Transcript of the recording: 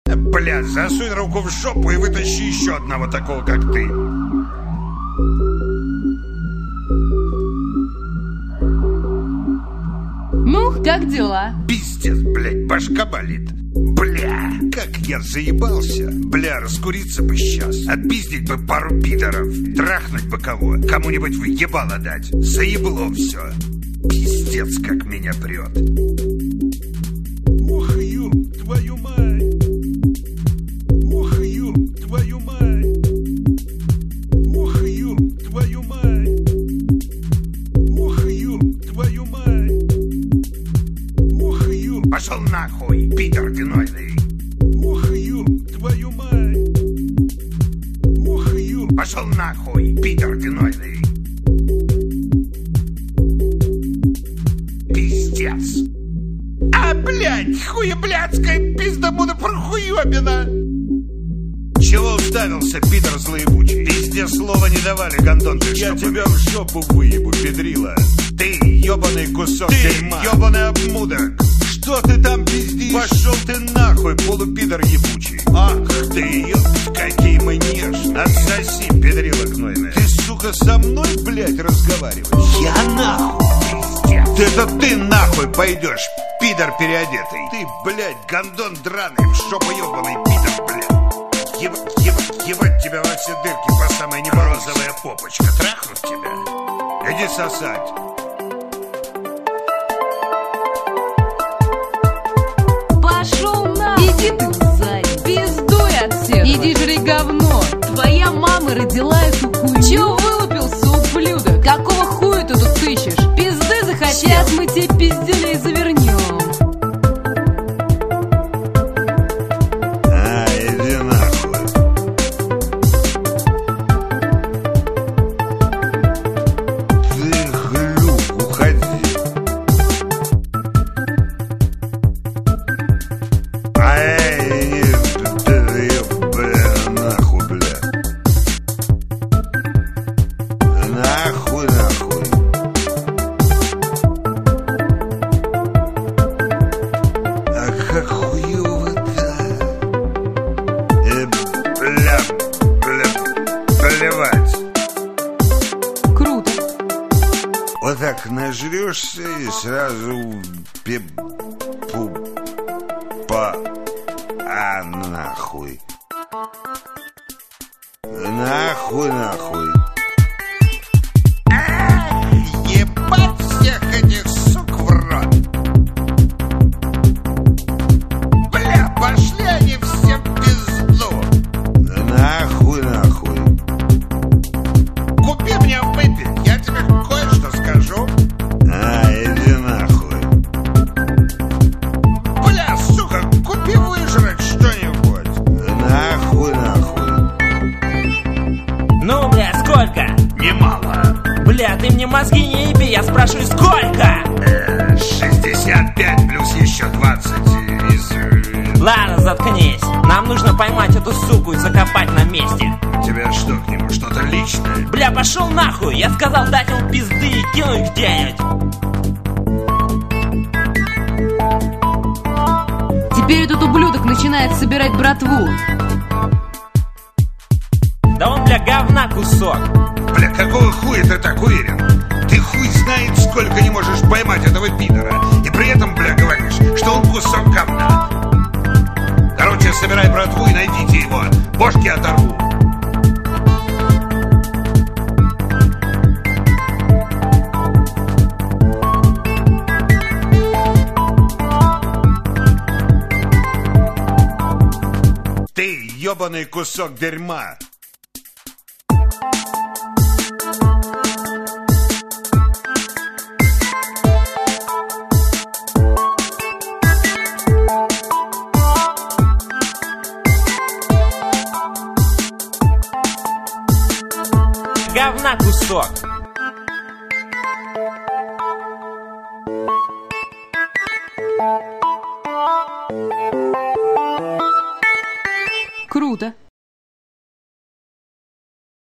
Бля, засунь руку в жопу и вытащи еще одного такого, как ты. Ну, как дела? Пиздец, блядь, башка болит. Бля, как я заебался. Бля, раскуриться бы сейчас. Отпиздить бы пару пидоров. Трахнуть бы кого. Кому-нибудь в ебало дать. Заебло все. Пиздец, как меня прет. Ух, ёб твою мать. Ух, ёб твою мать. Ух, ёб твою мать. Ух, ёб твою мать. Ух, ёб. Пошел нахуй, пидор гнойный. Ух, ёб твою мать. Ух, ёб. Пошел нахуй, пидор гнойный. Пиздец. А, блядь, хуеблядская пиздобуда прохуёбина. Чего уставился, пидор злоебучий? Пизде слова не давали, гондон ты. Я тебя в жопу выебу, педрила. Ты ёбаный кусок дерьма. Ты ёбаный обмудок. Что ты там пиздишь? Пошел ты нахуй, полупидор ебучий. Ах ты, ёб, какие мы нежные. Отсоси, педрила гнойная. Ты, сука, со мной, блядь, разговариваешь? Я нахуй, пиздец. Это ты нахуй пойдешь, пидор переодетый. Ты, блядь, гондон драный, в жопу ёбаный пидор, блядь. Ебать тебя во все дырки по самой неборозовая попочка. Трахнуть тебя? Иди сосать. Пошел на! Иди ты, зай! Пиздуй отсюда! Иди жри говно! Твоя мама родила эту хуйню! Чего вылупился, ублюдок? Какого хуя ты тут ищешь? Пизды захотел? Сейчас мы тебе пизделей завернем! Круто. Вот так нажрешься и сразу нахуй. Нахуй. Ебать всех этих сук в рот. Бля, пошли они все в пизду. Нахуй. Купи мне выпить, я тебе кое-что скажу. Иди нахуй. Бля, сука, купи выжрать что-нибудь. Нахуй. Ну, бля, сколько? Немало. Бля, ты мне мозги не еби, я спрашиваю, сколько? 65 плюс еще 20 из... Ладно, заткнись. Нам нужно поймать эту суку и закопать на месте. Тебя что к нему, что-то личное? Бля, пошел нахуй! Я сказал дать ему пизды и кинуть где-нибудь. Теперь этот ублюдок начинает собирать братву. Да он, бля, говна кусок. Бля, какого хуя ты так уверен? Ты хуй знает, сколько не можешь поймать этого пидора. И при этом, бля, говоришь, что он кусок говна. Короче, собирай братву и найдите его. Бошки оторву. Ты ёбаный кусок дерьма. Говна кусок.